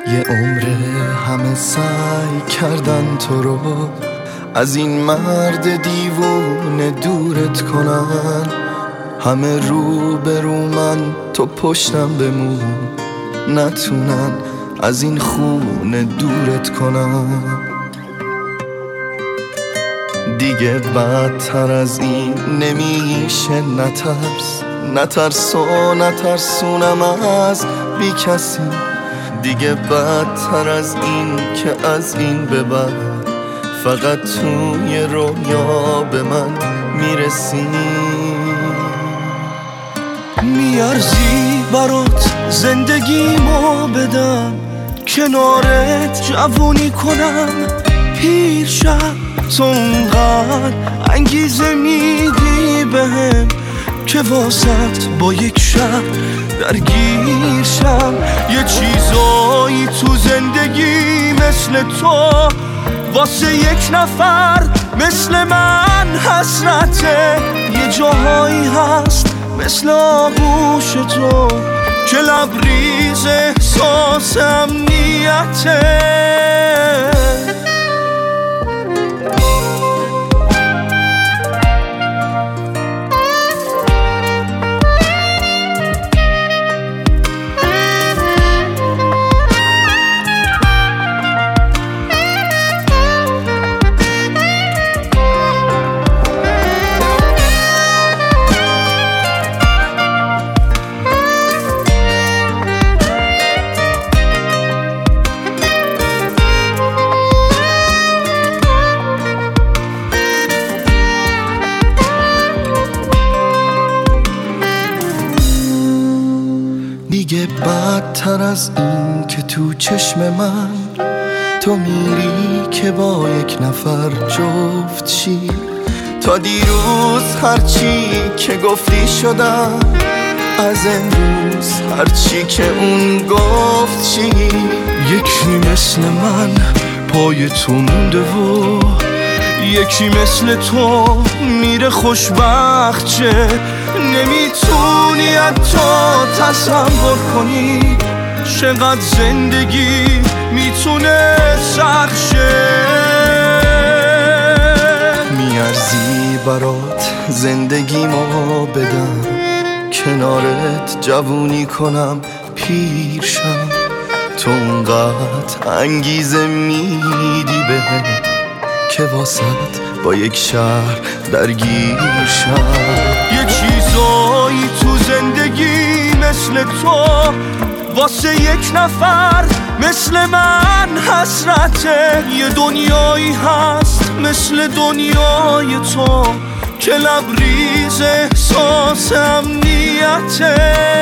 یه عمره همه سعی کردن تو رو از این مرد دیوونه دورت کنن، همه رو برو من تو پشتم بمون، نتونن از این خونه دورت کنن. دیگه بدتر از این نمیشه، نترسونم از بی کسی. دیگه بدتر از این که از این به بعد فقط توی رویا به من میرسی. میارزی برات زندگیمو بدم، کنارت جوونی کنم پیر شم. تو اونقدر انگیزه میدی بهم که واسط با یک شب درگیر شم. یه چیزایی تو زندگی مثل تو واسه یک نفر مثل من حسرته. یه جاهایی هست مثل آغوش تو که لبریز احساس امنیته. دیگه بدتر از این که تو چشم من تو میری که با یک نفر جفت شی. تا دیروز هرچی که گفتی شدم، از امروز هرچی که اون گفت چی. یکی مثل من پای تو مونده و یکی مثل تو میره خوشبخت چه. نمیتونی حتی تصور کنی چقدر زندگی میتونه سخت شه. میارزی برات زندگیمو بدم، کنارت جوونی کنم پیر شم. تو اونقدر انگیزه میدی بهم که واسط با یک شهر درگیر شم. یه چیزایی تو زندگی مثل تو واسه یک نفر مثل من حسرته. یه دنیایی هست مثل دنیای تو که لبریز احساس امنیته.